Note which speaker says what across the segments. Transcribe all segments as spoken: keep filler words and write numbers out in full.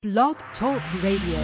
Speaker 1: Blog Talk Radio.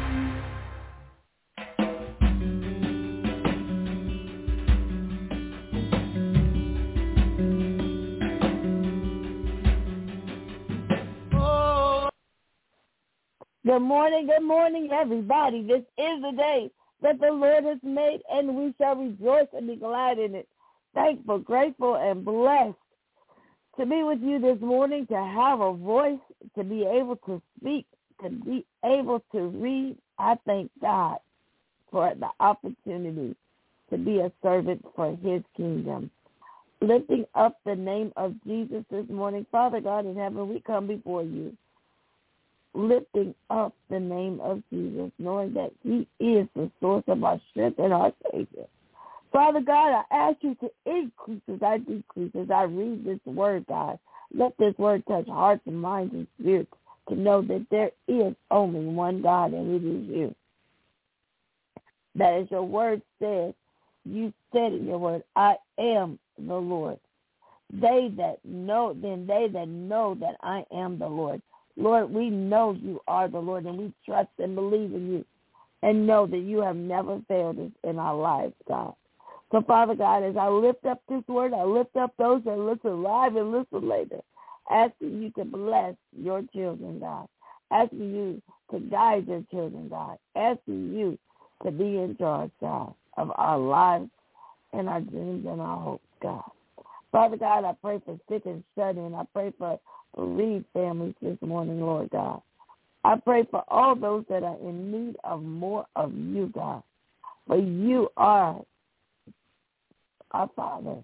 Speaker 2: Good morning, good morning, everybody. This is the day that the Lord has made, and we shall rejoice and be glad in it. Thankful, grateful, and blessed to be with you this morning, to have a voice, to be able to speak, to be able to read. I thank God for the opportunity to be a servant for his kingdom. Lifting up the name of Jesus this morning. Father God in heaven, we come before you, lifting up the name of Jesus, knowing that he is the source of our strength and our Savior. Father God, I ask you to increase as I decrease, as I read this word, God. Let this word touch hearts and minds and spirits to know that there is only one God, and it is you. That as your word says, you said in your word, I am the Lord. They that know, then they that know that I am the Lord. Lord, we know you are the Lord, and we trust and believe in you and know that you have never failed us in our lives, God. So, Father God, as I lift up this word, I lift up those that listen live and listen later, asking you to bless your children, God, asking you to guide your children, God, asking you to be in charge, God, of our lives and our dreams and our hopes, God. Father God, I pray for sick and shut-in. I pray for bereaved families this morning, Lord God. I pray for all those that are in need of more of you, God. For you are our Father.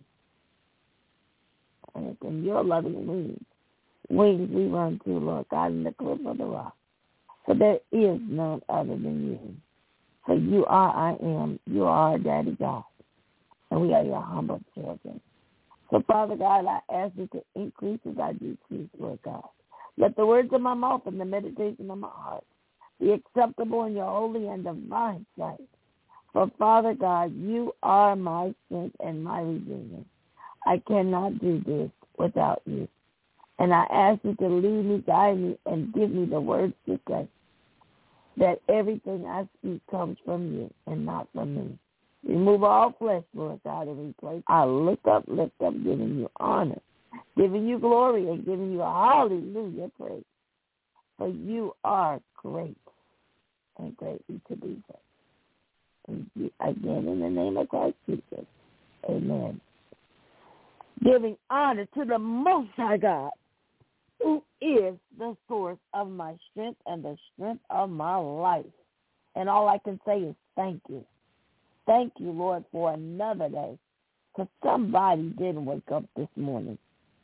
Speaker 2: And it's in your loving wings, wings we run to, Lord God, in the cliff of the rock. For there is none other than you. For you are I am. You are our daddy God. And we are your humble children. So, Father God, I ask you to increase as I decrease, Lord God. Let the words of my mouth and the meditation of my heart be acceptable in your holy and divine sight. For, Father God, you are my strength and my redeemer. I cannot do this without you. And I ask you to lead me, guide me, and give me the words to say, that everything I speak comes from you and not from me. Remove all flesh, Lord God, and replace. I lift up, lift up, giving you honor, giving you glory, and giving you a hallelujah praise. For you are great and greatly to be praised. And you, again, in the name of Christ Jesus, amen. Giving honor to the Most High God, who is the source of my strength and the strength of my life. And all I can say is thank you. Thank you, Lord, for another day, because somebody didn't wake up this morning.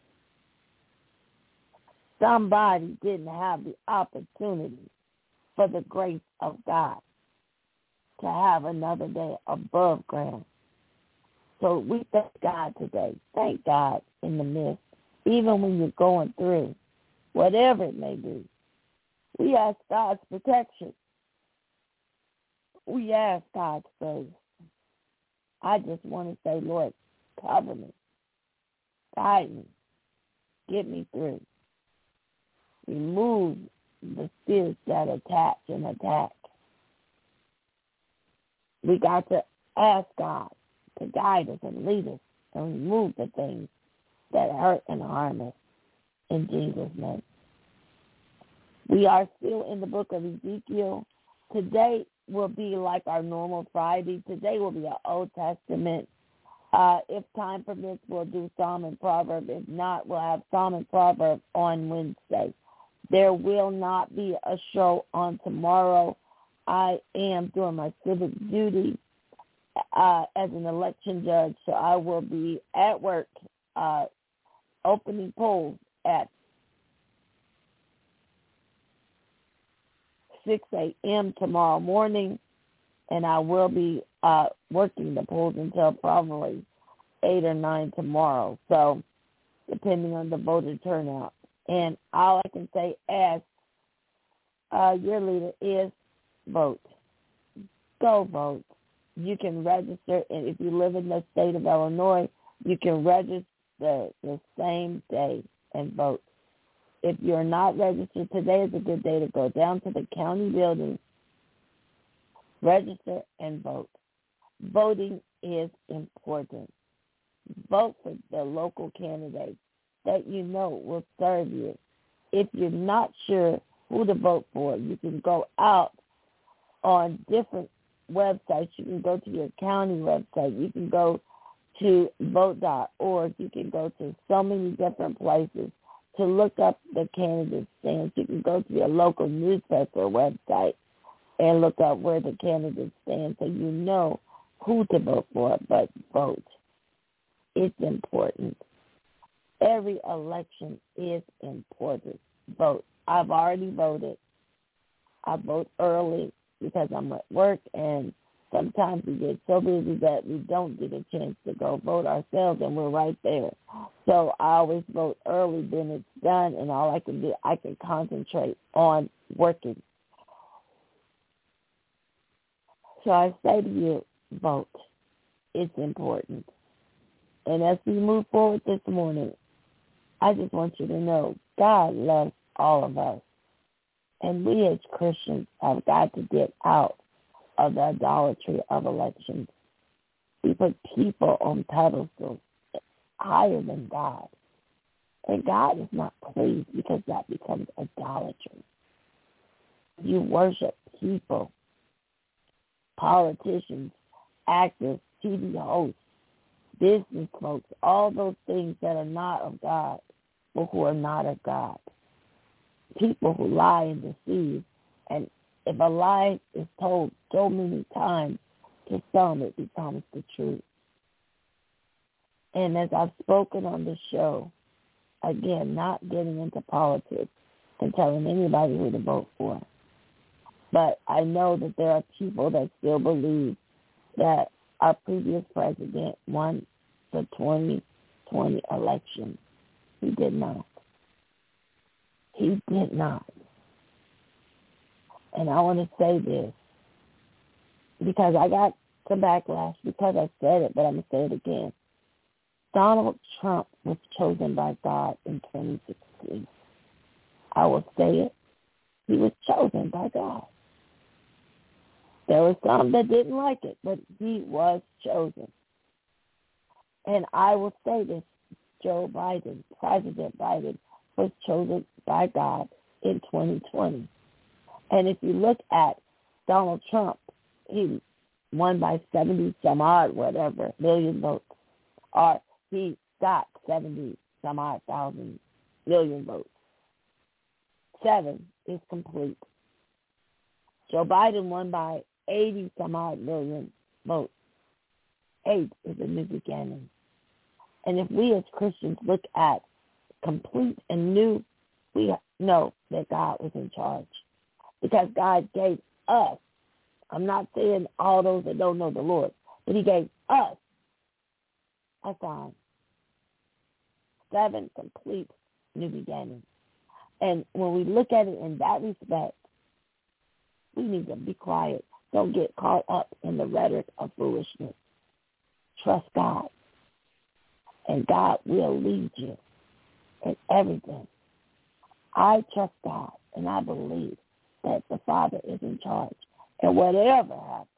Speaker 2: Somebody didn't have the opportunity for the grace of God to have another day above ground. So we thank God today. Thank God in the midst, even when you're going through, whatever it may be. We ask God's protection. We ask God's grace. I just want to say, Lord, cover me, guide me, get me through. Remove the spirits that attach and attack. We got to ask God to guide us and lead us and remove the things that hurt and harm us in Jesus' name. We are still in the book of Ezekiel. Today will be like our normal Friday. Today will be an Old Testament. Uh, if time permits, we'll do Psalm and Proverb. If not, we'll have Psalm and Proverb on Wednesday. There will not be a show on tomorrow. I am doing my civic duty uh, as an election judge, so I will be at work uh, opening polls at six a.m. tomorrow morning, and I will be uh, working the polls until probably eight or nine tomorrow, so depending on the voter turnout. And all I can say as uh, your leader is vote. Go vote. You can register, and if you live in the state of Illinois, you can register the same day and vote. If you're not registered, today is a good day to go down to the county building, register, and vote. Voting is important. Vote for the local candidates that you know will serve you. If you're not sure who to vote for, you can go out on different websites. You can go to your county website. You can go to vote dot org. You can go to so many different places to look up the candidate stands. You can go to your local newspaper website and look up where the candidate stands so you know who to vote for, but vote. It's important. Every election is important. Vote. I've already voted. I vote early because I'm at work, and sometimes we get so busy that we don't get a chance to go vote ourselves, and we're right there. So I always vote early, then it's done, and all I can do, I can concentrate on working. So I say to you, vote. It's important. And as we move forward this morning, I just want you to know God loves all of us. And we as Christians have got to get out of the idolatry of elections. We put people on pedestals higher than God. And God is not pleased because that becomes idolatry. You worship people, politicians, actors, T V hosts, business folks, all those things that are not of God, but who are not of God. People who lie and deceive. And if a lie is told so many times, to some it becomes the truth. And as I've spoken on the show, again, not getting into politics and telling anybody who to vote for. But I know that there are people that still believe that our previous president won the twenty twenty election. He did not. He did not. And I want to say this because I got some backlash because I said it, but I'm going to say it again. Donald Trump was chosen by God in twenty sixteen. I will say it. He was chosen by God. There were some that didn't like it, but he was chosen. And I will say this, Joe Biden, President Biden, was chosen by God in twenty twenty. And if you look at Donald Trump, he won by seventy some odd, whatever, million votes. Or he got seventy some odd thousand million votes. Seven is complete. Joe Biden won by eighty some odd million votes. Eight is a new beginning. And if we as Christians look at complete and new, we know that God was in charge. Because God gave us, I'm not saying all those that don't know the Lord, but he gave us a sign. Seven complete new beginnings. And when we look at it in that respect, we need to be quiet. Don't get caught up in the rhetoric of foolishness. Trust God. And God will lead you in everything. I trust God, and I believe that the Father is in charge. And whatever happens,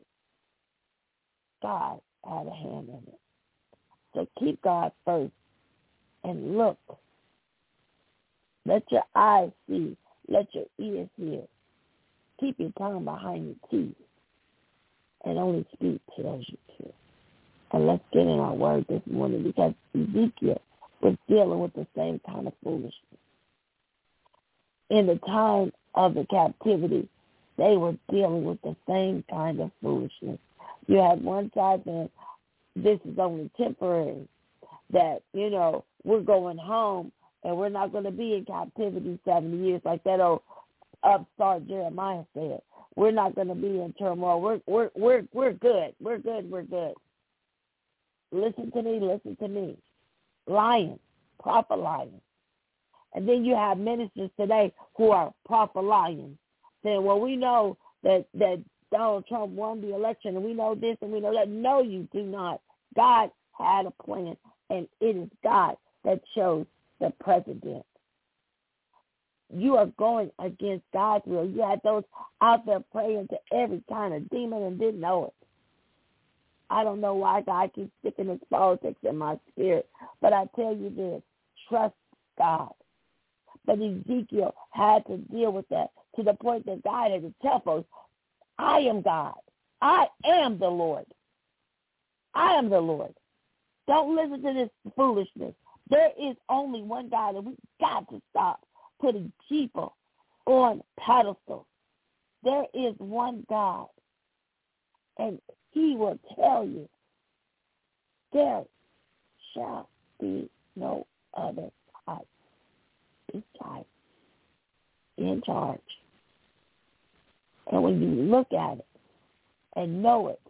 Speaker 2: God had a hand in it. So keep God first and look. Let your eyes see. Let your ears hear. Keep your tongue behind your teeth and only speak to those you hear. And let's get in our word this morning because Ezekiel was dealing with the same kind of foolishness. In the time of the captivity, they were dealing with the same kind of foolishness. You had one side saying, this is only temporary, that, you know, we're going home and we're not going to be in captivity seventy years like that old upstart Jeremiah said. We're not going to be in turmoil. We're we're we're we're good. We're good. We're good. Listen to me. Listen to me. Lying, proper lying. And then you have ministers today who are proper lying, saying, well, we know that, that Donald Trump won the election, and we know this and we know that. No, you do not. God had a plan, and it is God that chose the president. you are going against God's will. You had those out there praying to every kind of demon and didn't know it. I don't know why God keeps sticking his politics in my spirit, but I tell you this, trust God. But Ezekiel had to deal with that to the point that God had to tell folks, I am God. I am the Lord. I am the Lord. Don't listen to this foolishness. There is only one God, and we've got to stop putting people on pedestals. There is one God, and he will tell you there shall be no other God beside in charge. And when you look at it and know it,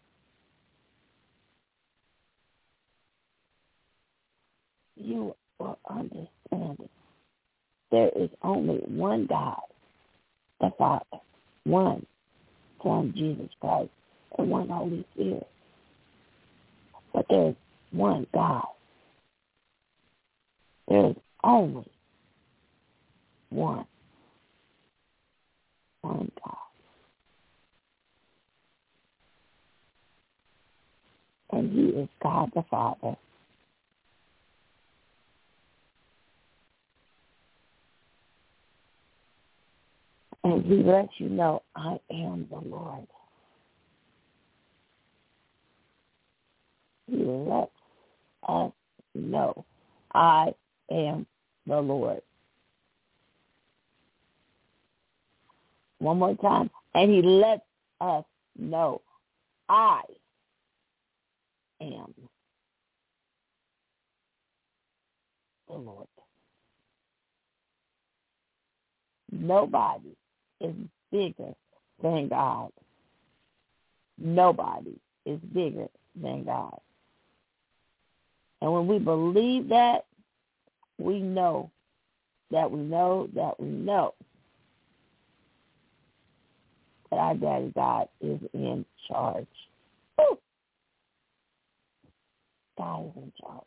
Speaker 2: you will understand it. There is only one God, the Father, one Son, Jesus Christ, and one Holy Spirit. But there is one God. There is only one. One God. And he is God the Father. And he lets you know, I am the Lord. He lets us know, I am the Lord. One more time. And he lets us know, I am the Lord. Nobody is bigger than God. Nobody is bigger than God. And when we believe that, we know that we know that we know that our daddy God is in charge. Woo! God is in charge.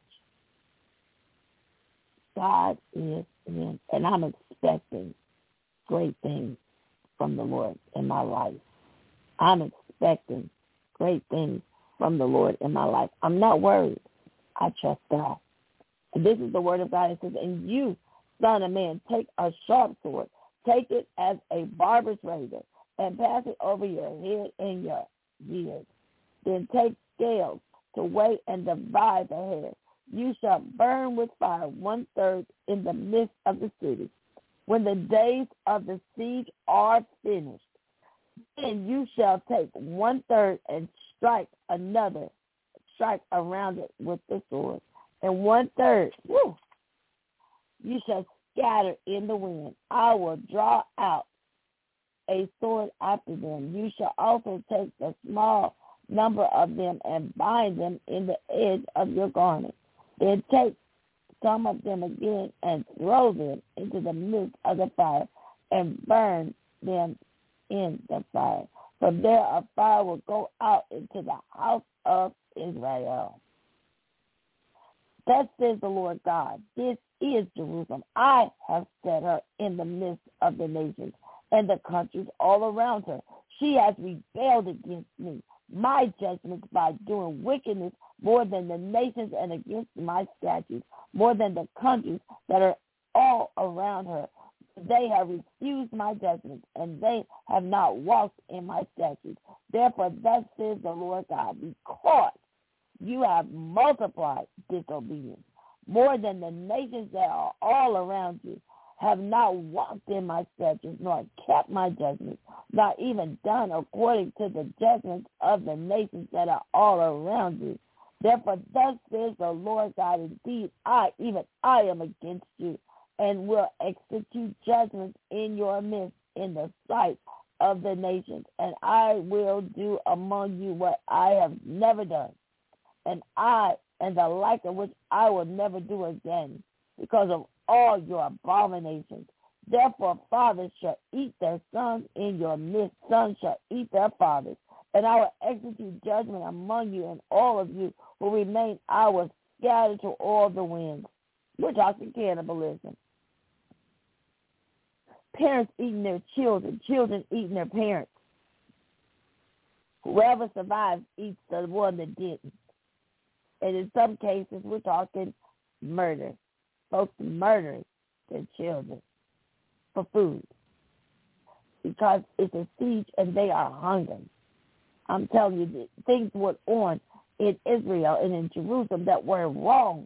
Speaker 2: God is in, and I'm expecting great things from the Lord in my life. I'm expecting great things from the Lord in my life. I'm not worried. I trust God. And this is the word of God. It says, and you, son of man, take a sharp sword, take it as a barber's razor, and pass it over your head and your ears. Then take scales to weigh and divide the hair. You shall burn with fire one-third in the midst of the city. When the days of the siege are finished, then you shall take one-third and strike another, strike around it with the sword. And one-third, whoo, you shall scatter in the wind. I will draw out a sword after them. You shall also take the small number of them and bind them in the edge of your garment. Then take some of them again and throw them into the midst of the fire and burn them in the fire. From there a fire will go out into the house of Israel. Thus says the Lord God, this is Jerusalem. I have set her in the midst of the nations and the countries all around her. She has rebelled against me, my judgments, by doing wickedness more than the nations and against my statutes, more than the countries that are all around her. They have refused my judgments, and they have not walked in my statutes. Therefore, thus says the Lord God, because you have multiplied disobedience more than the nations that are all around you, have not walked in my statutes, nor kept my judgments, not even done according to the judgments of the nations that are all around you. Therefore, thus says the Lord God, indeed, I, even I am against you, and will execute judgments in your midst in the sight of the nations. And I will do among you what I have never done, and I, and the like of which I will never do again, because of all your abominations. Therefore, fathers shall eat their sons in your midst, sons shall eat their fathers. And I will execute judgment among you, and all of you who remain, I will scatter to all the winds. We're talking cannibalism. parents eating their children, children eating their parents. Whoever survives eats the one that didn't. And in some cases, we're talking murder. Folks murdering their children for food because it's a siege and they are hungry. I'm telling you, things went on in Israel and in Jerusalem that were wrong.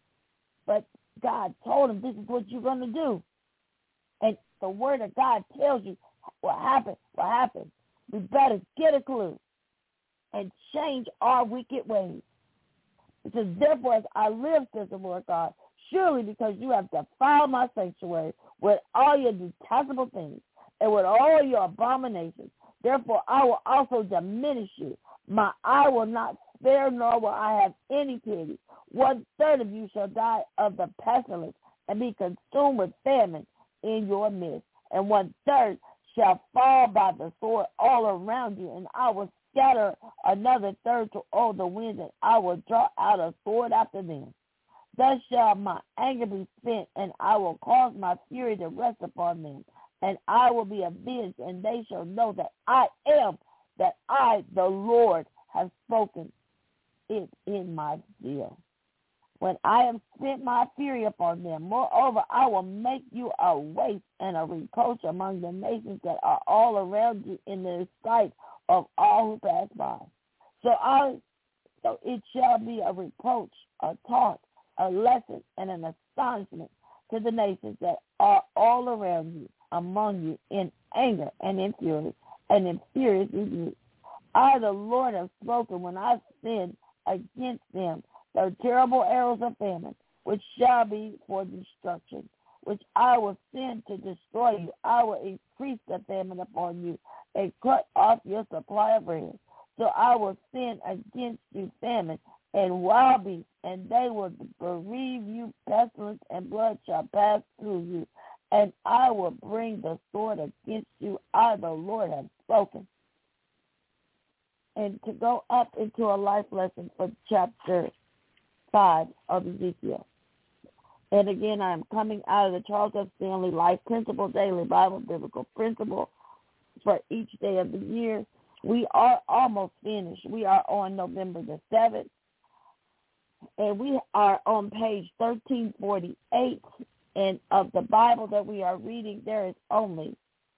Speaker 2: But God told them, this is what you're going to do. And the word of God tells you what happened, what happened. We better get a clue and change our wicked ways. It says, therefore, as I live, says the Lord God, surely because you have defiled my sanctuary with all your detestable things and with all your abominations, therefore I will also diminish you. My eye will not spare, nor will I have any pity. One third of you shall die of the pestilence and be consumed with famine in your midst. And one third shall fall by the sword all around you, and I will scatter another third to all the winds, and I will draw out a sword after them. Thus shall my anger be spent, and I will cause my fury to rest upon them, and I will be avenged, and they shall know that I am, that I, the Lord, have spoken it in my zeal. When I have spent my fury upon them, moreover, I will make you a waste and a reproach among the nations that are all around you in the sight of all who pass by. So I, so it shall be a reproach, a taunt, a lesson, and an astonishment to the nations that are all around you, among you, in anger and in fury, and in furious rebuke. I, the Lord, have spoken when I sin against them the terrible arrows of famine, which shall be for destruction, which I will send to destroy you. I will increase the famine upon you and cut off your supply of bread. So I will send against you famine and wild beasts, and they will bereave you. Pestilence and blood shall pass through you, and I will bring the sword against you. I, the Lord, have spoken. And to go up into a life lesson for chapter five of Ezekiel. And again, I am coming out of the Charles F. Stanley Life Principle Daily Bible Biblical Principle for each day of the year. We are almost finished. We are on November the seventh, and we are on page thirteen forty-eight. And of the Bible that we are reading, there is only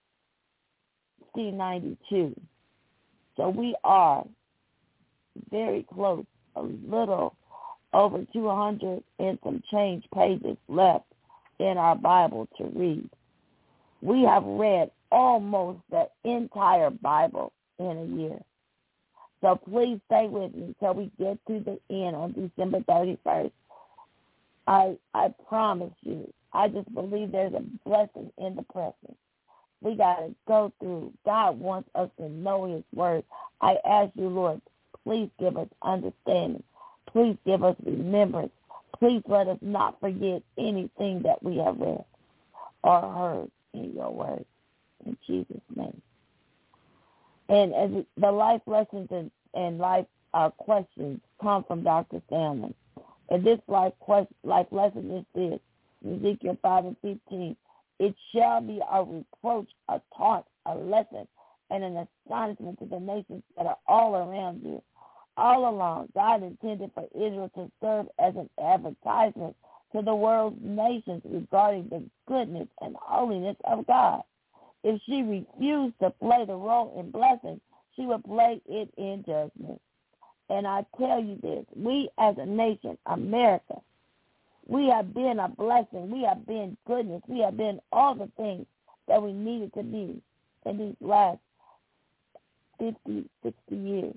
Speaker 2: C ninety-two. So we are very close, a little over two hundred and some change pages left in our Bible to read. We have read almost the entire Bible in a year. So please stay with me till we get to the end on December thirty-first. I I promise you, I just believe there's a blessing in the present. We got to go through. God wants us to know his word. I ask you, Lord, please give us understanding. Please give us remembrance. Please let us not forget anything that we have read or heard in your word. In Jesus' name. And as the life lessons and, and life uh, questions come from Doctor Stanley. And this life, quest, life lesson is this, Ezekiel five and fifteen. It shall be a reproach, a taunt, a lesson, and an astonishment to the nations that are all around you. All along, God intended for Israel to serve as an advertisement to the world's nations regarding the goodness and holiness of God. If she refused to play the role in blessing, she would play it in judgment. And I tell you this, we as a nation, America, we have been a blessing. We have been goodness. We have been all the things that we needed to be in these last fifty, sixty years.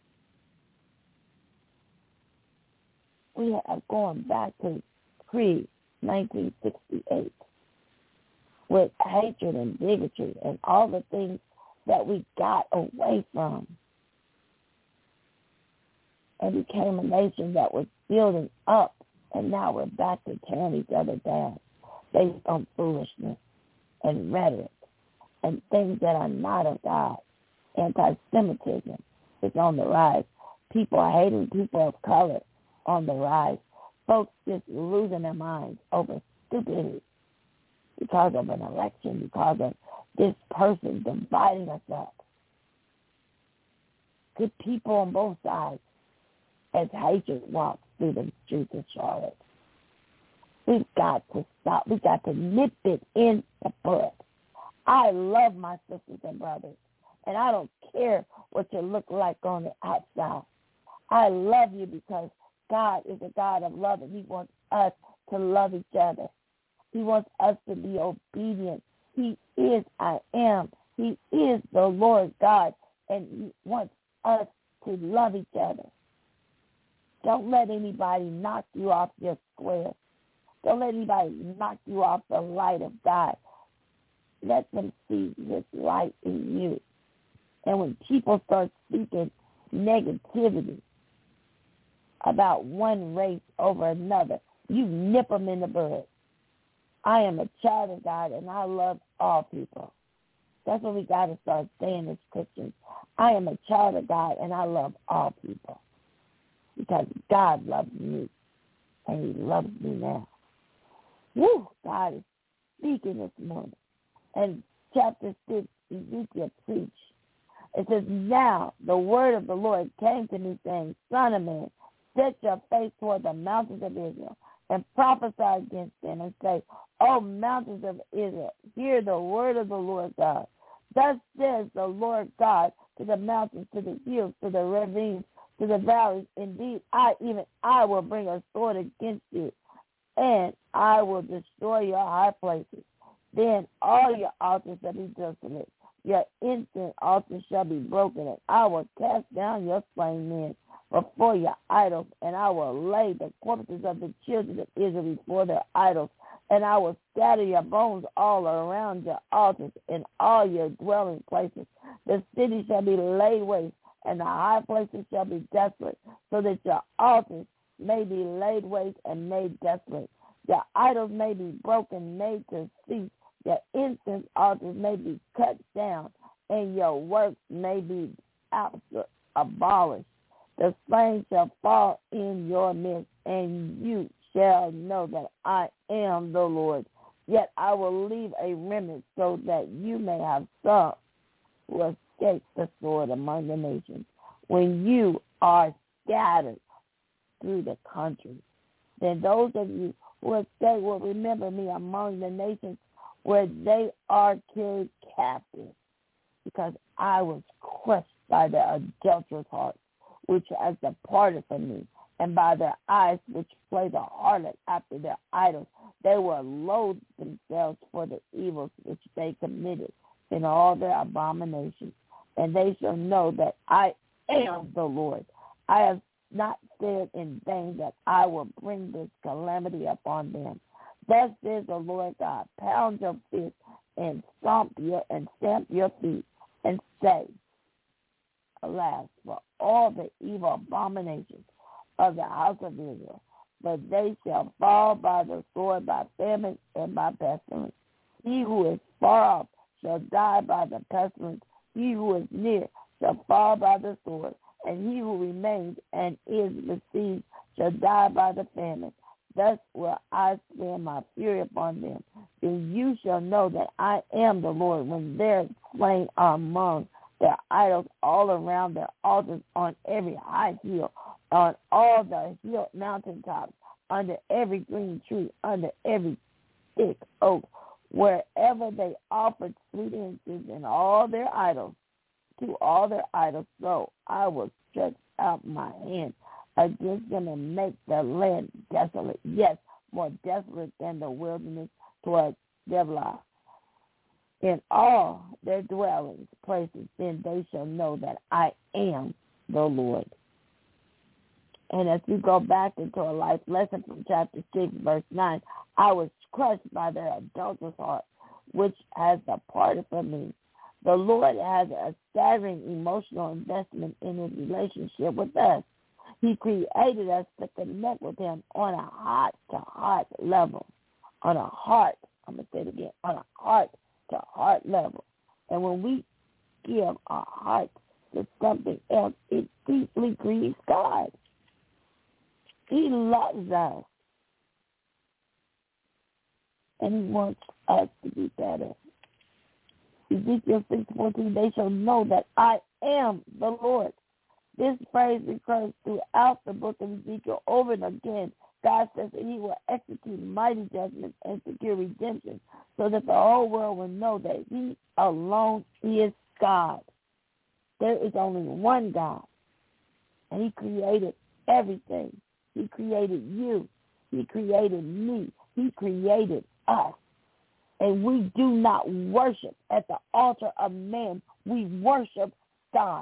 Speaker 2: We have gone back to pre nineteen sixty-eight with hatred and bigotry and all the things that we got away from and became a nation that was building up. And now we're back to tearing each other down based on foolishness and rhetoric and things that are not of God. Anti-Semitism is on the rise. People are hating people of color on the rise. Folks just losing their minds over stupidity. because of an election, because of this person dividing us up. Good people on both sides as hatred walks through the streets of Charlotte. We've got to stop. We've got to nip it in the bud. I love my sisters and brothers, and I don't care what you look like on the outside. I love you because God is a God of love, and he wants us to love each other. He wants us to be obedient. He is I am. He is the Lord God, and he wants us to love each other. Don't let anybody knock you off your square. Don't let anybody knock you off the light of God. Let them see this light in you. And when people start speaking negativity about one race over another, you nip them in the bud. I am a child of God, and I love all people. That's what we got to start saying as Christians. I am a child of God, and I love all people because God loves me, and he loves me now. Woo! God is speaking this morning. And chapter six, Ezekiel preached. It says, now the word of the Lord came to me, saying, Son of man, set your face toward the mountains of Israel, and prophesy against them, and say, O mountains of Israel, hear the word of the Lord God. Thus says the Lord God to the mountains, to the hills, to the ravines, to the valleys. Indeed, I, even I, will bring a sword against you, and I will destroy your high places. Then all your altars shall be desolate. Your incense altars shall be broken, and I will cast down your slain men before your idols, and I will lay the corpses of the children of Israel before their idols, and I will scatter your bones all around your altars in all your dwelling places. The city shall be laid waste, and the high places shall be desolate, so that your altars may be laid waste and made desolate. Your idols may be broken, made to cease. Your incense altars may be cut down, and your works may be abolished. The slain shall fall in your midst, and you shall know that I am the Lord. Yet I will leave a remnant so that you may have some who escape the sword among the nations. When you are scattered through the country, then those of you who escape will remember me among the nations where they are carried captive, because I was crushed by their adulterous heart, which has departed from me, and by their eyes which play the harlot after their idols. They will loathe themselves for the evils which they committed in all their abominations, and they shall know that I am the Lord. I have not said in vain that I will bring this calamity upon them. Thus says the Lord God, pound your fist and stomp your and stamp your feet and say, alas, for all the evil abominations of the house of Israel, but they shall fall by the sword, by famine, and by pestilence. He who is far off shall die by the pestilence. He who is near shall fall by the sword, and he who remains and is besieged shall die by the famine. Thus will I send my fury upon them. Then you shall know that I am the Lord when their slain are among their idols all around their altars, on every high hill, on all the hill mountaintops, under every green tree, under every thick oak, wherever they offered sweet incense and all their idols, to all their idols, so I will stretch out my hand against them and make the land desolate, yes, more desolate than the wilderness toward Deblah. In all their dwellings places, then they shall know that I am the Lord. And as we go back into a life lesson from chapter six, verse nine, I was crushed by their adulterous heart, which has departed from me. The Lord has a staggering emotional investment in his relationship with us. He created us to connect with him on a heart-to-heart level, on a heart, I'm going to say it again, on a heart-to-heart level. And when we give our heart to something else, it deeply grieves God. He loves us. And he wants us to be better. Ezekiel six fourteen, they shall know that I am the Lord. This phrase recurs throughout the book of Ezekiel over and again. God says that he will execute mighty judgments and secure redemption so that the whole world will know that he alone is God. There is only one God, and he created everything. He created you. He created me. He created us. And we do not worship at the altar of man. We worship God.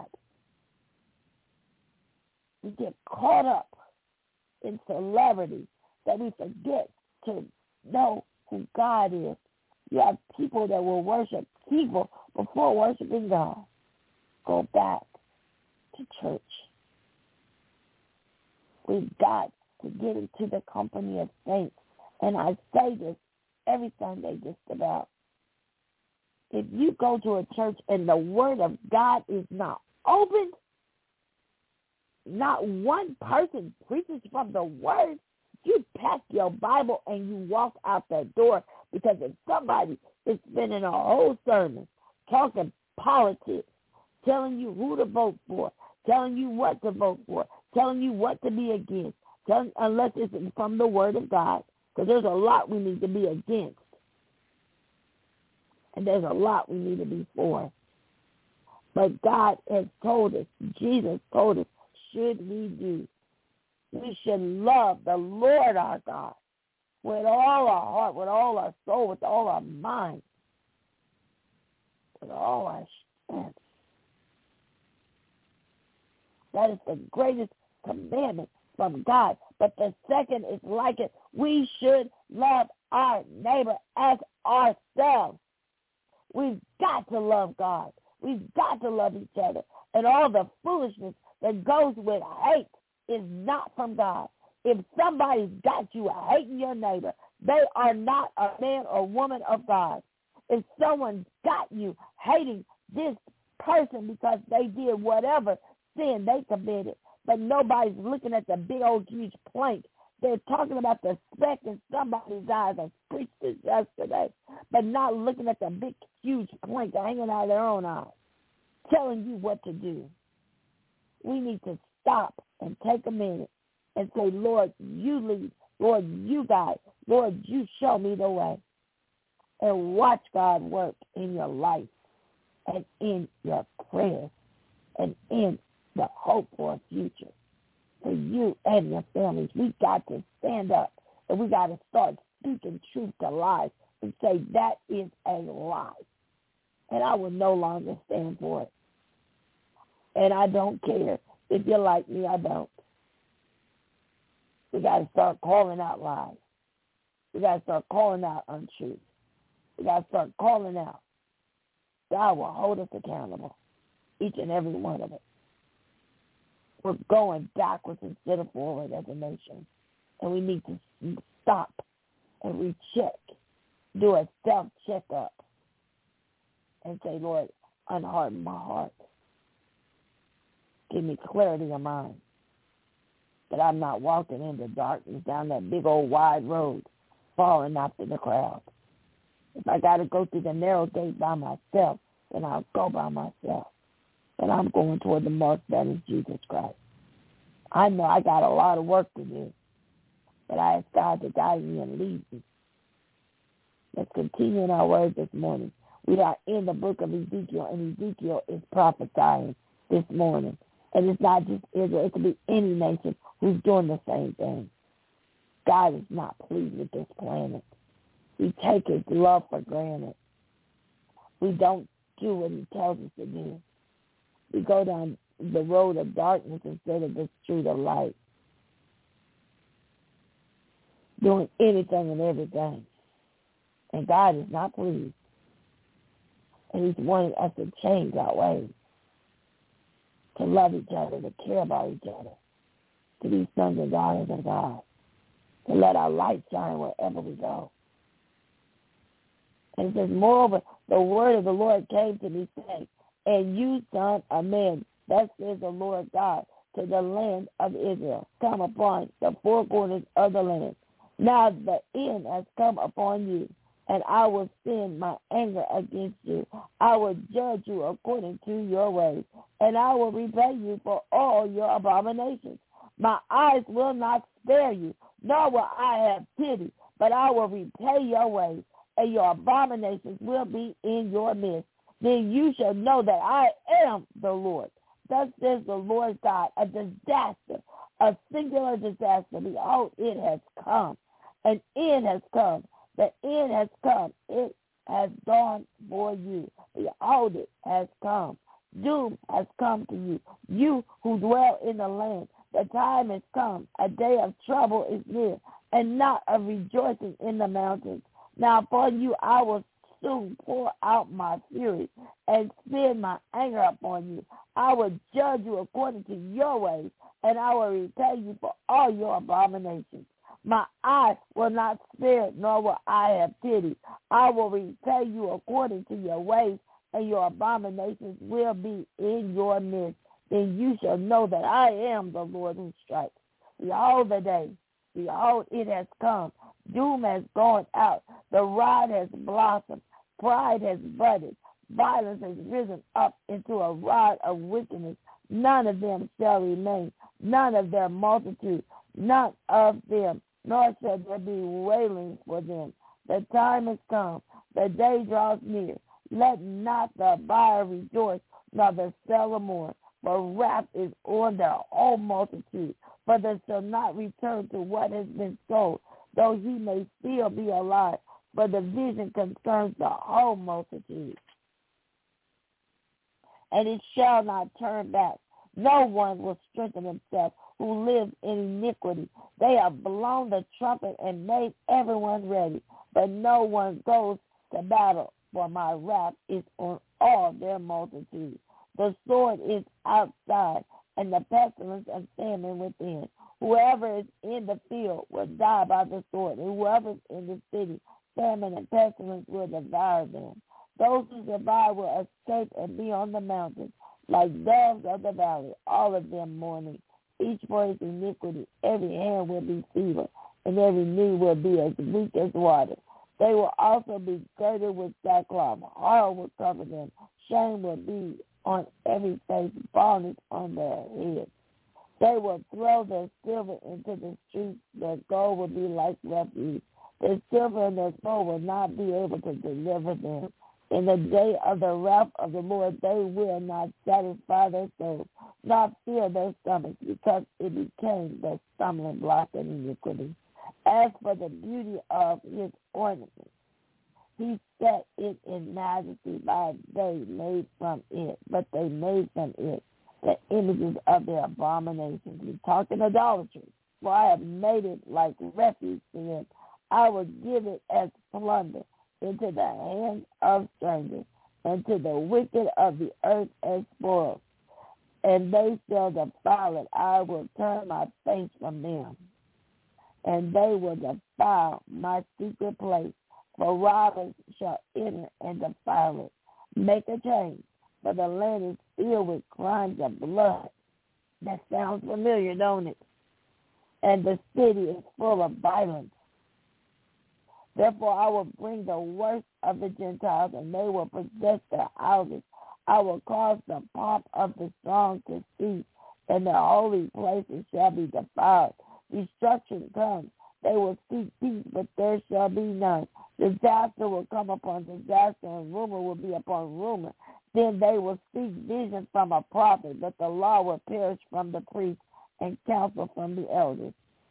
Speaker 2: We get caught up in celebrity that we forget to know who God is. You have people that will worship people before worshiping God. Go back to church. We've got to get into the company of saints. And I say this every Sunday just about. If you go to a church and the word of God is not opened, not one person preaches from the word, you pack your Bible and you walk out that door, because if somebody is spending a whole sermon talking politics, telling you who to vote for, telling you what to vote for, telling you what to be against, telling, unless it's from the word of God, because there's a lot we need to be against, and there's a lot we need to be for. But God has told us, Jesus told us, should we do? We should love the Lord our God with all our heart, with all our soul, with all our mind, with all our strength. That is the greatest commandment from God. But the second is like it. We should love our neighbor as ourselves. We've got to love God. We've got to love each other. And all the foolishness that goes with hate is not from God. If somebody's got you hating your neighbor, they are not a man or woman of God. If someone's got you hating this person because they did whatever sin they committed, but nobody's looking at the big old huge plank, they're talking about the speck in somebody's eyes. I preached this yesterday, but not looking at the big huge plank hanging out of their own eyes, telling you what to do. We need to stop and take a minute and say, Lord, you lead. Lord, you guide. Lord, you show me the way. And watch God work in your life and in your prayers and in the hope for a future for you and your families. We got to stand up, and we got to start speaking truth to lies and say that is a lie. And I will no longer stand for it. And I don't care if you're like me, I don't. We got to start calling out lies. We got to start calling out untruth. We got to start calling out. God will hold us accountable, each and every one of us. We're going backwards instead of forward as a nation. And we need to stop and recheck, do a self-checkup, and say, Lord, unharden my heart. Give me clarity of mind, that I'm not walking into darkness down that big old wide road, falling after the crowd. If I got to go through the narrow gate by myself, then I'll go by myself. And I'm going toward the mark that is Jesus Christ. I know I got a lot of work to do, but I ask God to guide me and lead me. Let's continue in our word this morning. We are in the book of Ezekiel, and Ezekiel is prophesying this morning. And it's not just Israel. It could be any nation who's doing the same thing. God is not pleased with this planet. We take his love for granted. We don't do what he tells us to do. We go down the road of darkness instead of the street of light, doing anything and everything. And God is not pleased. And he's wanting us to change our ways, to love each other, to care about each other, to be sons and daughters of God, to let our light shine wherever we go. And it says, moreover, the word of the Lord came to me, saying, and you, son of man, thus says the Lord God, to the land of Israel, come upon the four corners of the land. Now the end has come upon you. and I will send my anger against you. I will judge you according to your ways, and I will repay you for all your abominations. My eyes will not spare you, nor will I have pity, but I will repay your ways, and your abominations will be in your midst. Then you shall know that I am the Lord. Thus says the Lord God, a disaster, a singular disaster. Behold, it has come. An end has come. The end has come. It has dawned for you. Behold, it has come. Doom has come to you. You who dwell in the land, the time has come. A day of trouble is near, and not of rejoicing in the mountains. Now upon you I will soon pour out my fury and spend my anger upon you. I will judge you according to your ways, and I will repay you for all your abominations. My eye will not spare, nor will I have pity. I will repay you according to your ways, and your abominations will be in your midst. Then you shall know that I am the Lord who strikes. Behold the day. Behold, it has come. Doom has gone out. The rod has blossomed. Pride has budded. Violence has risen up into a rod of wickedness. None of them shall remain. None of their multitude. None of them. Nor shall there be wailing for them. The time has come. The day draws near. Let not the buyer rejoice, nor the seller mourn. For wrath is on their whole multitude. For they shall not return to what has been sold, though he may still be alive. For the vision concerns the whole multitude. And it shall not turn back. No one will strengthen himself who lives in iniquity. They have blown the trumpet and made everyone ready, but no one goes to battle, for my wrath is on all their multitude. The sword is outside, and the pestilence and famine within. Whoever is in the field will die by the sword, and whoever is in the city, famine and pestilence will devour them. Those who survive will escape and be on the mountains, like doves of the valley, all of them mourning. Each for his iniquity, every hand will be feeble, and every knee will be as weak as water. They will also be girded with sackcloth. Horror will cover them. Shame will be on every face, baldness on their heads. They will throw their silver into the streets. Their gold will be like refuse. Their silver and their gold will not be able to deliver them. In the day of the wrath of the Lord, they will not satisfy their souls, not fill their stomachs, because it became their stumbling block and iniquity. As for the beauty of his ornament, he set it in majesty by they made from it, but they made from it the images of their abominations. He talked in idolatry, for I have made it like refuge to them. I will give it as plunder into the hands of strangers, and to the wicked of the earth as spoil. And they shall defile it. I will turn my face from them, and they will defile my secret place. For robbers shall enter and defile it. Make a change, for the land is filled with crimes of blood. That sounds familiar, don't it? And the city is full of violence. Therefore I will bring the worst of the Gentiles, and they will possess their houses. I will cause the pomp of the strong to cease, and the holy places shall be defiled. Destruction comes. They will seek peace, but there shall be none. Disaster will come upon disaster, and rumor will be upon rumor. Then they will seek vision from a prophet, but the law will perish from the priest, and counsel from the elders.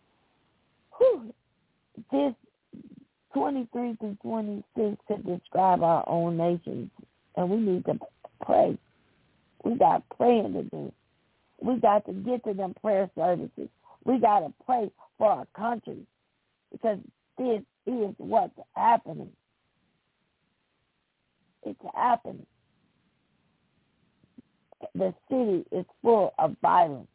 Speaker 2: Whew. This twenty-three through twenty-six to describe our own nations, and we need to pray. We got praying to do. We got to get to them prayer services. We got to pray for our country, because this is what's happening. It's happening. The city is full of violence.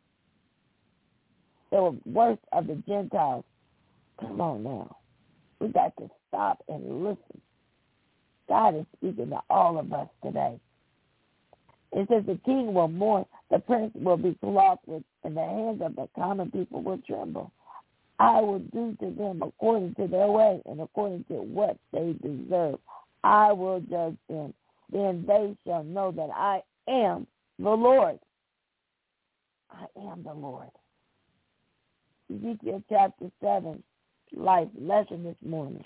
Speaker 2: The worst of the Gentiles. Come on now. We got to stop and listen. God is speaking to all of us today. It says the king will mourn, the prince will be clothed with, and the hands of the common people will tremble. I will do to them according to their way and according to what they deserve. I will judge them. Then they shall know that I am the Lord. I am the Lord. Ezekiel chapter seven, life lesson this morning.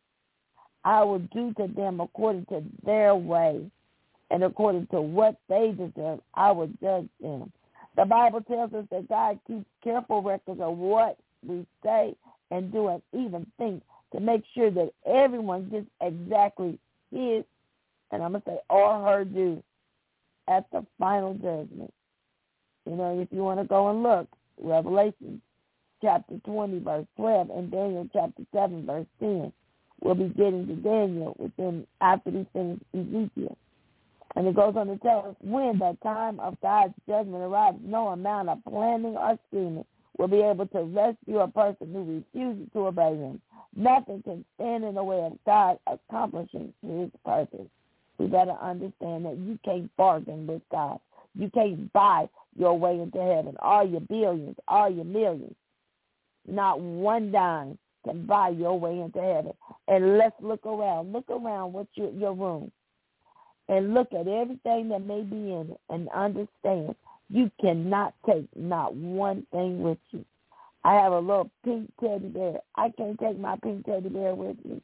Speaker 2: I will do to them according to their way and according to what they deserve. I will judge them. The Bible tells us that God keeps careful records of what we say and do and even think to make sure that everyone gets exactly his, and I'm going to say or her due at the final judgment. You know, if you want to go and look, Revelation chapter twenty, verse twelve, and Daniel chapter seven, verse ten. We'll be getting to Daniel within after we finish Ezekiel. And it goes on to tell us, when the time of God's judgment arrives, no amount of planning or scheming will be able to rescue a person who refuses to obey him. Nothing can stand in the way of God accomplishing his purpose. We better understand that you can't bargain with God. You can't buy your way into heaven. All your billions, all your millions. Not one dime can buy your way into heaven. And let's look around. Look around what's your, your room. And look at everything that may be in it and understand you cannot take not one thing with you. I have a little pink teddy bear. I can't take my pink teddy bear with me.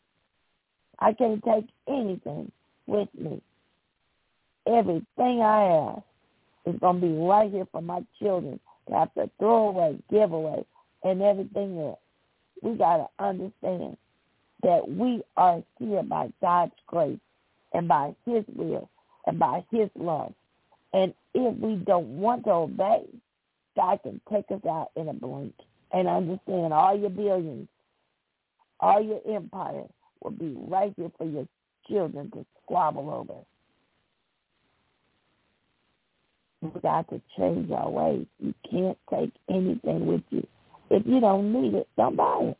Speaker 2: I can't take anything with me. Everything I have is going to be right here for my children to have to throw away, give away, and everything else. We got to understand that we are here by God's grace and by his will and by his love. And if we don't want to obey, God can take us out in a blink. And understand all your billions, all your empire will be right here for your children to squabble over. We got to change our ways. You can't take anything with you. If you don't need it, don't buy it.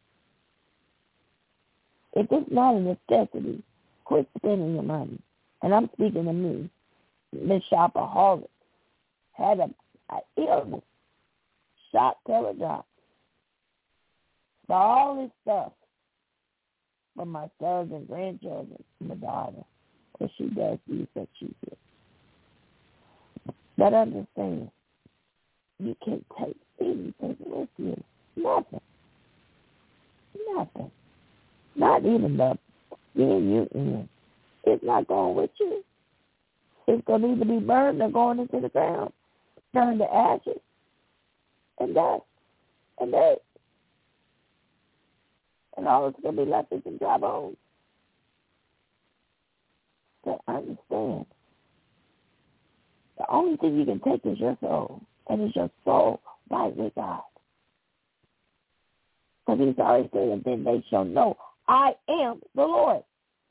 Speaker 2: If it's not a necessity, quit spending your money. And I'm speaking to me. Miss Shopaholic had a, a illness, shot till it dropped. For all this stuff for my sons and grandchildren, my daughter, because she does use what she did. But understand, you can't take anything with you. Nothing. Nothing. Not even the skin you in. It's not going with you. It's going to either be burned or going into the ground, turned to ashes and dust and dirt. And all that's going to be left is some dry bones. So understand, the only thing you can take is your soul, and it's your soul right with God. Because he's already said, and then they shall know I am the Lord.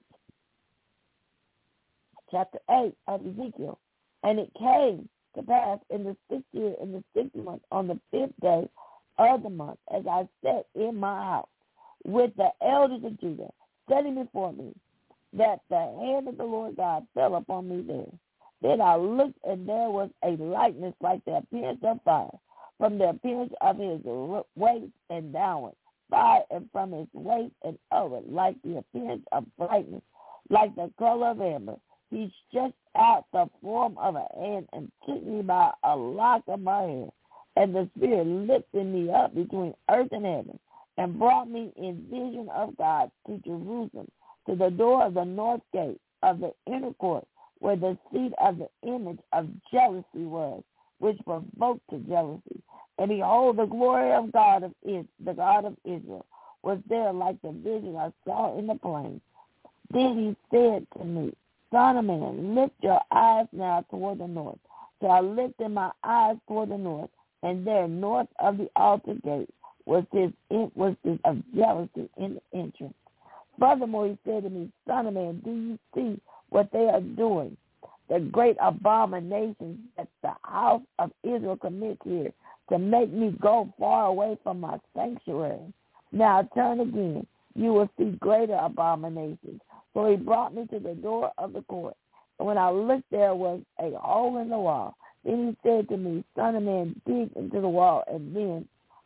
Speaker 2: Chapter eight of Ezekiel. And it came to pass in the sixth year, in the sixth month, on the fifth day of the month, as I sat in my house with the elders of Judah, setting before me, that the hand of the Lord God fell upon me there. Then I looked, and there was a likeness like the appearance of fire, from the appearance of his waist and downward, fire, and from his waist and upward, like the appearance of brightness, like the color of amber. He stretched out the form of a hand and took me by a lock of my hair, and the Spirit lifted me up between earth and heaven, and brought me in vision of God to Jerusalem, to the door of the north gate of the inner court, where the seat of the image of jealousy was, which provoked to jealousy. And behold, the glory of God of Israel, the God of Israel, was there like the vision I saw in the plain. Then he said to me, Son of man, lift your eyes now toward the north. So I lifted my eyes toward the north, and there, north of the altar gate, was this it was this of jealousy in the entrance. Furthermore, he said to me, Son of man, do you see what they are doing? The great abominations that the house of Israel commits here, to make me go far away from my sanctuary. Now turn again, you will see greater abominations. So he brought me to the door of the court. And when I looked, there was a hole in the wall. Then he said to me, Son of man, dig into the wall, and then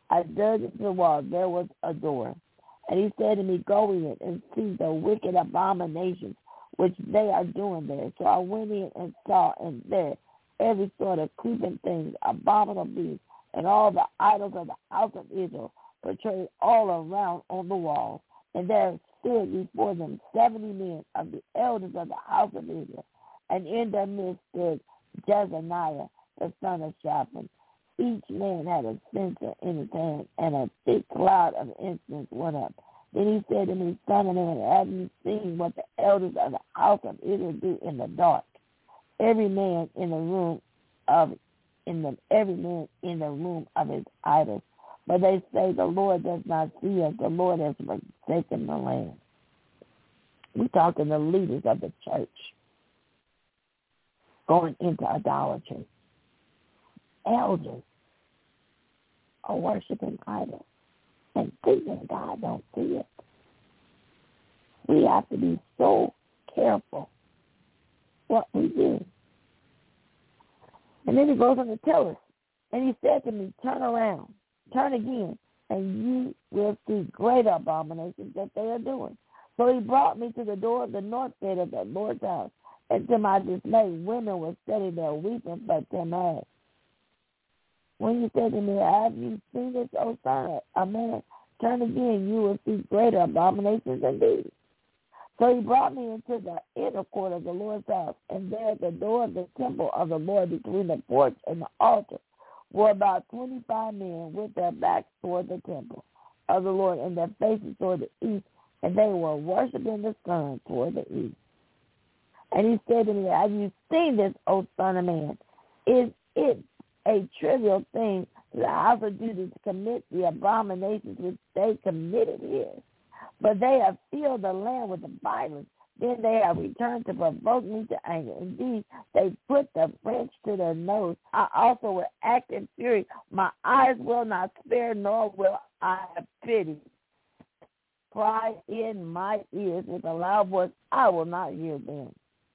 Speaker 2: I dug into the wall. There was a door. And he said to me, go in and see the wicked abominations which they are doing there. So I went in and saw, and there every sort of creeping thing, abominable beast, and all the idols of the house of Israel portrayed all around on the wall. And there stood before them seventy men of the elders of the house of Israel. And in their midst stood Jezaniah, the son of Shaphan. Each man had a censer in his hand, and a thick cloud of incense went up. Then he said to me, son of man, have you seen what the elders of the house of Israel do in the dark? Every man in the room of in the every man in the room of his idols. But they say the Lord does not see us. The Lord has forsaken the land. We're talking the leaders of the church going into idolatry. Elders are worshiping idols and thinking God don't see it. We have to be so careful what we do. And then he goes on to tell us, and he said to me, turn around, turn again, and you will see greater abominations that they are doing. So he brought me to the door of the north gate of the Lord's house, and to my dismay, women were sitting there weeping but their mad. When you said to me, have you seen this, O son of man? Turn again, you will see greater abominations indeed. So he brought me into the inner court of the Lord's house, and there at the door of the temple of the Lord between the porch and the altar were about twenty-five men with their backs toward the temple of the Lord and their faces toward the east, and they were worshiping the sun toward the east. And he said to me, have you seen this, O son of man? Is it a trivial thing to the house of Judah to commit the abominations which they committed here? But they have filled the land with violence. Then they have returned to provoke me to anger. Indeed, they put the French to their nose. I also will act in fury. My eyes will not spare, nor will I have pity. Cry in my ears with a loud voice. I will not hear them.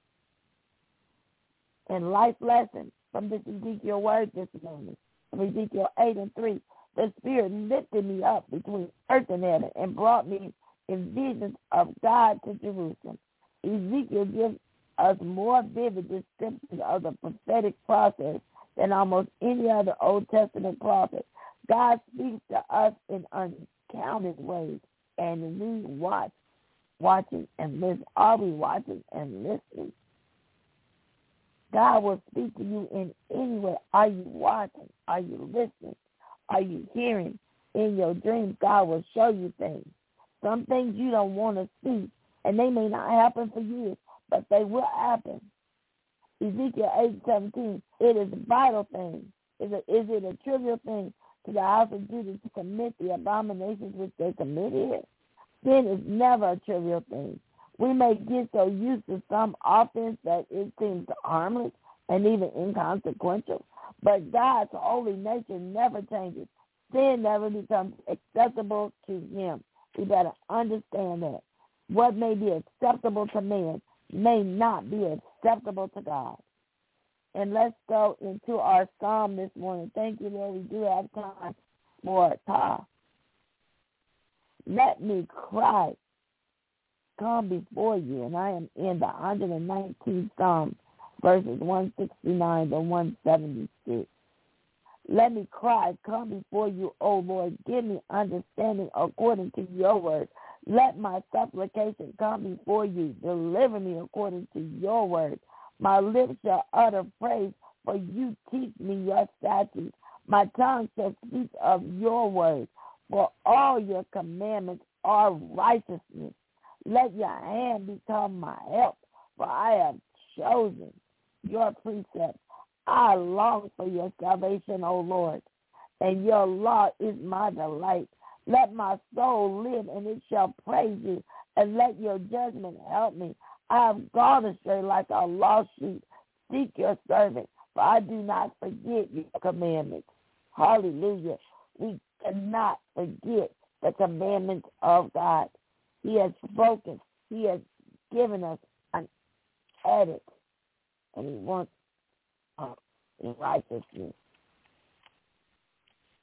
Speaker 2: And life lesson from this Ezekiel word this morning, from Ezekiel eight and three, the Spirit lifted me up between earth and heaven and brought me in visions of God to Jerusalem. Ezekiel gives us more vivid descriptions of the prophetic process than almost any other Old Testament prophet. God speaks to us in uncounted ways, and we watch, watching and listen. Are we watching and listening? God will speak to you in any way. Are you watching? Are you listening? Are you hearing? In your dreams, God will show you things. Some things you don't want to see, and they may not happen for years, but they will happen. Ezekiel eight seventeen, it is a vital thing. Is it, is it a trivial thing to the house of Judah to commit the abominations which they commit here? Sin is never a trivial thing. We may get so used to some offense that it seems harmless and even inconsequential, but God's holy nature never changes. Sin never becomes acceptable to him. We better understand that. What may be acceptable to man may not be acceptable to God. And let's go into our psalm this morning. Thank you, Lord. We do have time for ta. Let me cry. Come before you, and I am in the one hundred nineteenth Psalm, verses one sixty-nine to one seventy-six. Let me cry, come before you, O Lord. Give me understanding according to your word. Let my supplication come before you. Deliver me according to your word. My lips shall utter praise, for you teach me your statutes. My tongue shall speak of your word, for all your commandments are righteousness. Let your hand become my help, for I have chosen your precepts. I long for your salvation, O Lord, and your law is my delight. Let my soul live, and it shall praise you, and let your judgment help me. I have gone astray like a lost sheep. Seek your servant, for I do not forget your commandments. Hallelujah. We cannot forget the commandments of God. He has spoken. He has given us an edit, and he wants us in righteousness.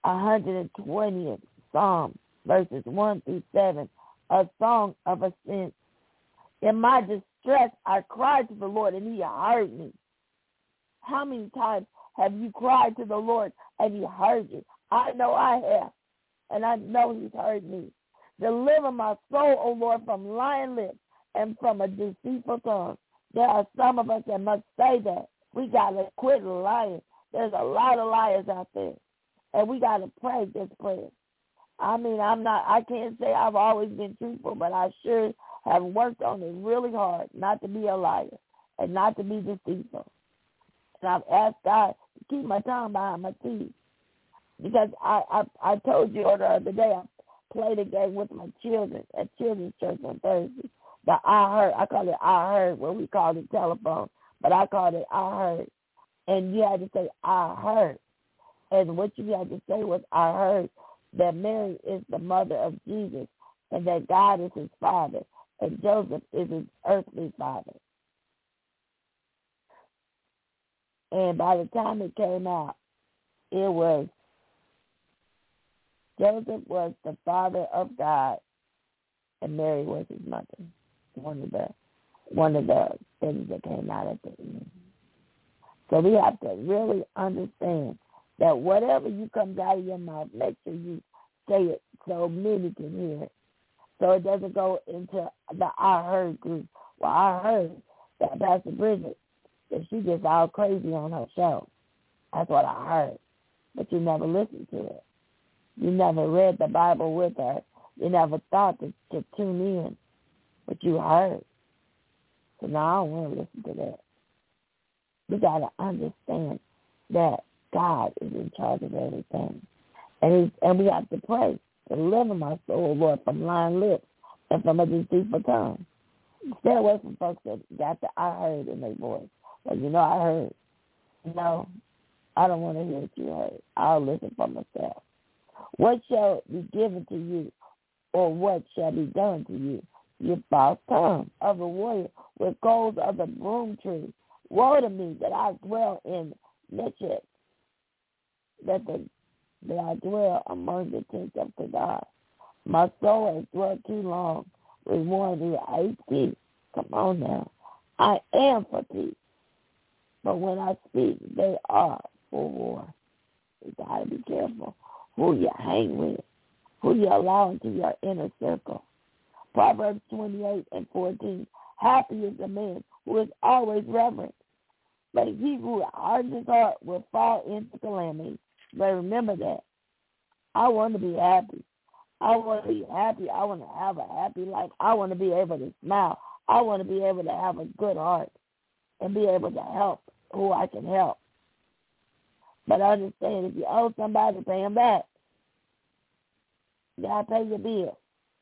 Speaker 2: one hundred twentieth Psalm, verses one through seven, a song of ascent. In my distress, I cried to the Lord, and he heard me. How many times have you cried to the Lord, and he heard you? I know I have, and I know he's heard me. Deliver my soul, O Lord, from lying lips and from a deceitful tongue. There are some of us that must say that. We got to quit lying. There's a lot of liars out there, and we got to pray this prayer. I mean, I'm not, I can't say I've always been truthful, but I sure have worked on it really hard not to be a liar and not to be deceitful. And I've asked God to keep my tongue behind my teeth. Because I, I, I told you the other day, I played a game with my children at children's church on Thursday. The I heard, I call it I heard, what we call it telephone, but I called it I heard. And you had to say, I heard. And what you had to say was, I heard that Mary is the mother of Jesus and that God is his father and Joseph is his earthly father. And by the time it came out, it was Joseph was the father of God and Mary was his mother. One of the one of the things that came out at the end. So we have to really understand that whatever you comes out of your mouth, make sure you say it so many can hear it. So it doesn't go into the I heard group. Well, I heard that Pastor Bridget, that she gets all crazy on her show. That's what I heard. But you never listened to it. You never read the Bible with her. You never thought to, to tune in. But you heard. So now I don't want to listen to that. We got to understand that God is in charge of everything. And he's, and we have to pray. Deliver my soul, Lord, from lying lips and from a deceitful tongue. Stay away from folks that got the I heard in their voice. Well, you know, I heard. No, I don't want to hear what you heard. I'll listen for myself. What shall be given to you, or what shall be done to you? You false tongue of a warrior with goals of the broom tree. Woe to me that I dwell in Necheth, that the that I dwell among the tents of the God. My soul has dwelt too long with one who hates peace. Come on now. I am for peace. But when I speak, they are for war. You got to be careful who you hang with, who you allow into your inner circle. Proverbs twenty-eight and fourteen. Happy is the man who is always reverent, but he who hardens his heart will fall into calamity. But remember that. I want to be happy. I want to be happy. I want to have a happy life. I want to be able to smile. I want to be able to have a good heart and be able to help who I can help. But understand, if you owe somebody, pay them back. You got to pay your bill.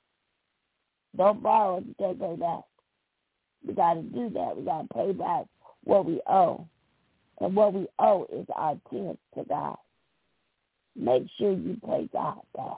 Speaker 2: Don't borrow if you can't pay back. We got to do that. We got to pay back what we owe. And what we owe is our tenth to God. Make sure you pay God back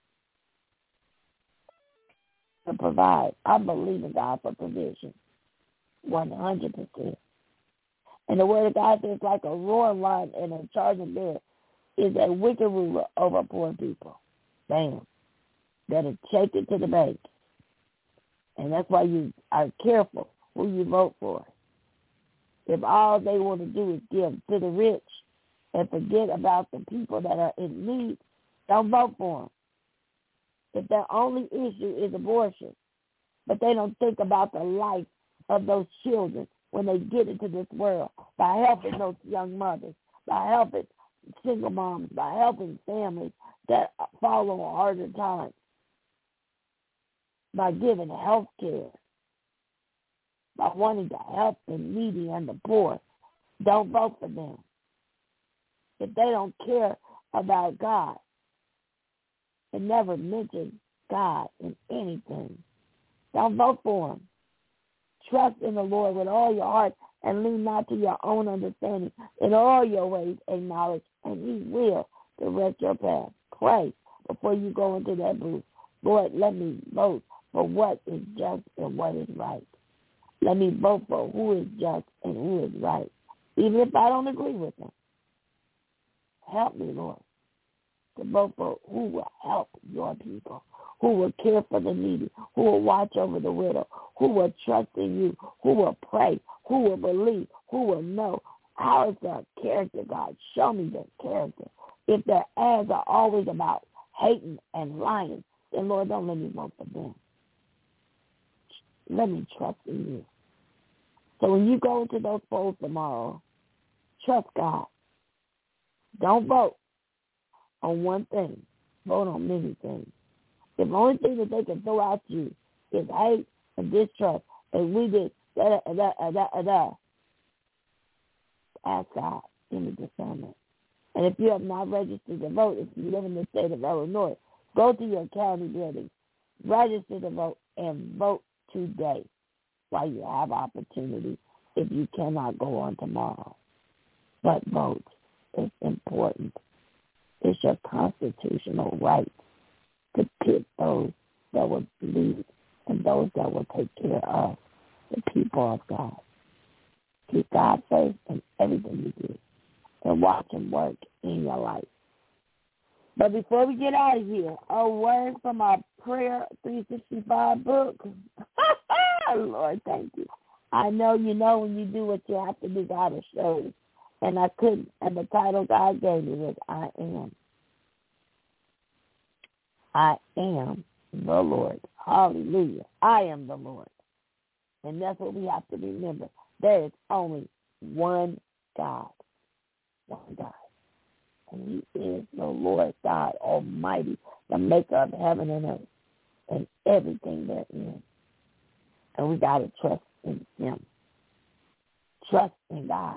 Speaker 2: to provide. I believe in God for provision, one hundred percent. And the word of God says, like a roaring lion and a charging bear is a wicked ruler over poor people. Bam. That'll take it to the bank. And that's why you are careful who you vote for. If all they want to do is give to the rich and forget about the people that are in need, don't vote for them. If their only issue is abortion, but they don't think about the life of those children when they get into this world, by helping those young mothers, by helping single moms, by helping families that follow harder times, by giving health care, by wanting to help the needy and the poor, don't vote for them. If they don't care about God and never mention God in anything, don't vote for them. Trust in the Lord with all your heart and lean not to your own understanding. In all your ways acknowledge, and he will direct your path. Pray before you go into that booth. Lord, let me vote for what is just and what is right. Let me vote for who is just and who is right, even if I don't agree with them. Help me, Lord. to vote for who will help your people, who will care for the needy, who will watch over the widow, who will trust in you, who will pray, who will believe, who will know. How is their character, God? Show me their character. If their ads are always about hating and lying, then, Lord, don't let me vote for them. Let me trust in you. So when you go into those polls tomorrow, trust God. Don't vote on one thing. Vote on many things. If the only thing that they can throw at you is hate and distrust, and we did da da da da da da, ask God in the discernment. And if you have not registered to vote, if you live in the state of Illinois, go to your county building, register to vote, and vote today while you have opportunity if you cannot go on tomorrow. But vote is important. It's your constitutional right to pick those that will lead and those that will take care of the people of God. Keep God first in everything you do and watch him work in your life. But before we get out of here, a word from our Prayer three sixty-five book. Lord, thank you. I know you know when you do what you have to do, God will show you. And I couldn't, and the title God gave me was I Am. I am the Lord. Hallelujah. I am the Lord. And that's what we have to remember. There is only one God. One God. And he is the Lord God Almighty, the maker of heaven and earth and everything therein. And we got to trust in him. Trust in God.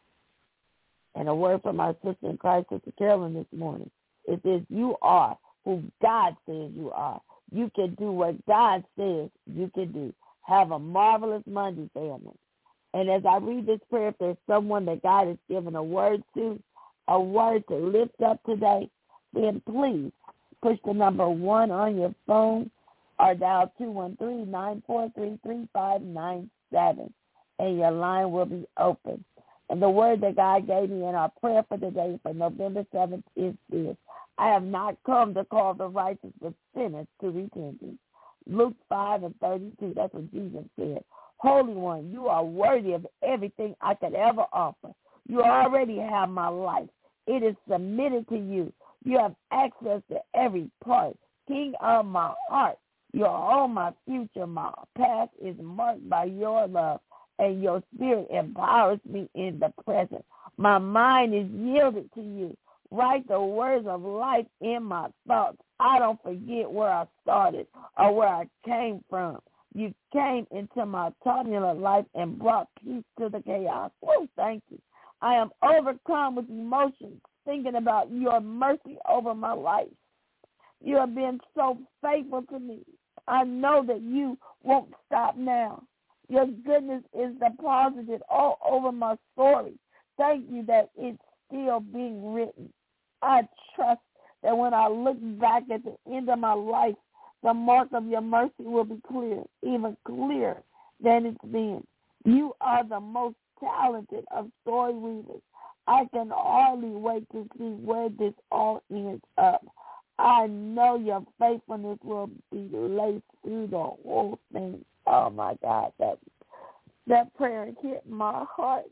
Speaker 2: And a word from our sister in Christ, Sister Carolyn, this morning. It says, you are who God says you are. You can do what God says you can do. Have a marvelous Monday, family. And as I read this prayer, if there's someone that God has given a word to, a word to lift up today, then please push the number one on your phone or dial two one three, nine four three, three five nine seven, and your line will be open. And the word that God gave me in our prayer for today for November seventh is this: I have not come to call the righteous but sinners to repentance. Luke five and thirty-two, that's what Jesus said. Holy One, you are worthy of everything I could ever offer. You already have my life. It is submitted to you. You have access to every part. King of my heart, you're all my future. My past is marked by your love, and your spirit empowers me in the present. My mind is yielded to you. Write the words of life in my thoughts. I don't forget where I started or where I came from. You came into my turbulent life and brought peace to the chaos. Oh, thank you. I am overcome with emotions thinking about your mercy over my life. You have been so faithful to me. I know that you won't stop now. Your goodness is deposited all over my story. Thank you that it's still being written. I trust that when I look back at the end of my life, the mark of your mercy will be clear, even clearer than it's been. You are the most talented of story weavers. I can hardly wait to see where this all ends up. I know your faithfulness will be laced through the whole thing. Oh, my God, that, that prayer hit my heart.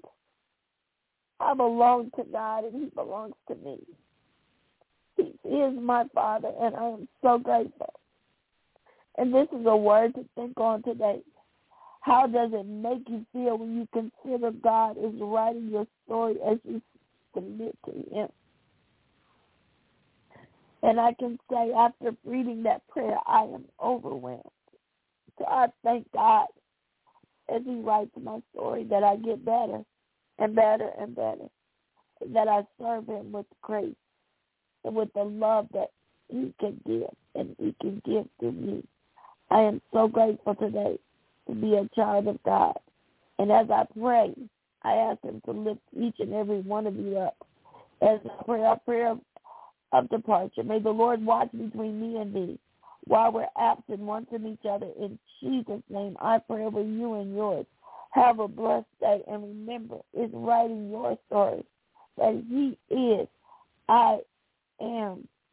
Speaker 2: I belong to God, and he belongs to me. He is my Father, and I am so grateful. And this is a word to think on today. How does it make you feel when you consider God is writing your story as you submit to him? And I can say after reading that prayer, I am overwhelmed. So I thank God as he writes my story that I get better and better and better, that I serve him with grace and with the love that he can give and he can give to me. I am so grateful today to be a child of God. And as I pray, I ask him to lift each and every one of you up. As I pray our prayer of departure, may the Lord watch between me and thee while we're absent one from each other. In Jesus' name, I pray over you and yours. Have a blessed day, and remember, it's writing your story that he is, I am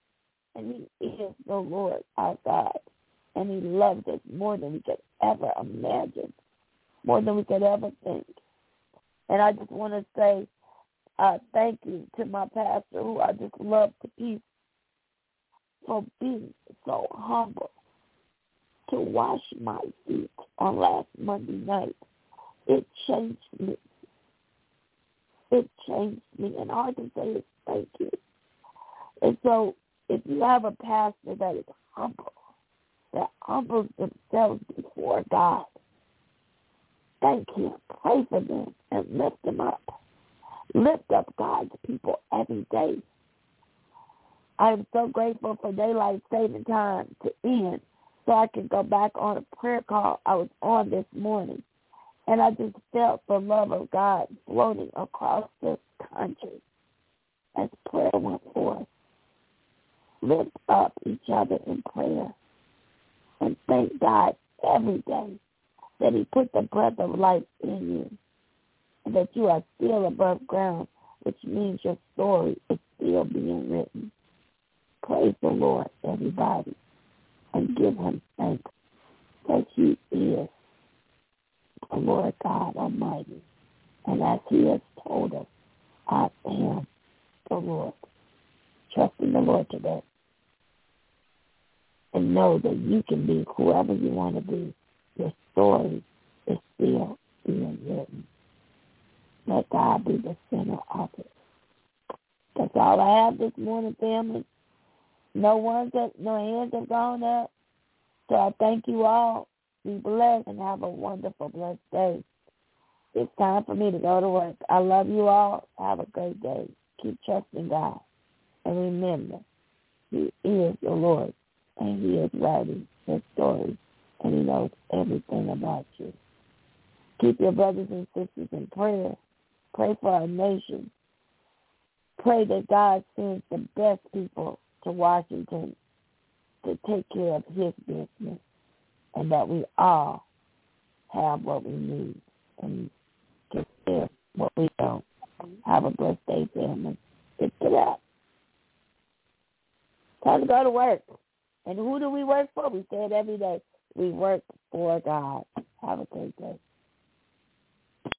Speaker 2: And he is the Lord our God. And he loves us more than we could ever imagine, more than we could ever think. And I just want to say uh, thank you to my pastor, who I just love to pieces, for being so humble to wash my feet on last Monday night. It changed me. It changed me. And all I can say is thank you. And so if you have a pastor that is humble, that humbles themselves before God, thank him. Pray for them and lift them up. Lift up God's people every day. I am so grateful for daylight saving time to end so I can go back on a prayer call I was on this morning. And I just felt the love of God floating across this country as prayer went forth. Lift up each other in prayer and thank God every day that he put the breath of life in you and that you are still above ground, which means your story is still being written. Praise the Lord, everybody, and give him thanks that he is the Lord God Almighty. And as he has told us, I am the Lord. Trust in the Lord today. And know that you can be whoever you want to be. Your story is still being written. Let God be the center of it. That's all I have this morning, family. No one's up, no hands have gone up. So I thank you all. Be blessed and have a wonderful, blessed day. It's time for me to go to work. I love you all. Have a great day. Keep trusting God. And remember, he is the Lord, and he is writing his story, and he knows everything about you. Keep your brothers and sisters in prayer. Pray for our nation. Pray that God sends the best people to Washington to take care of his business, and that we all have what we need and to share what we don't. Have a blessed day, family. It's a wrap. Time to go to work. And who do we work for? We say it every day. We work for God. Have a great day.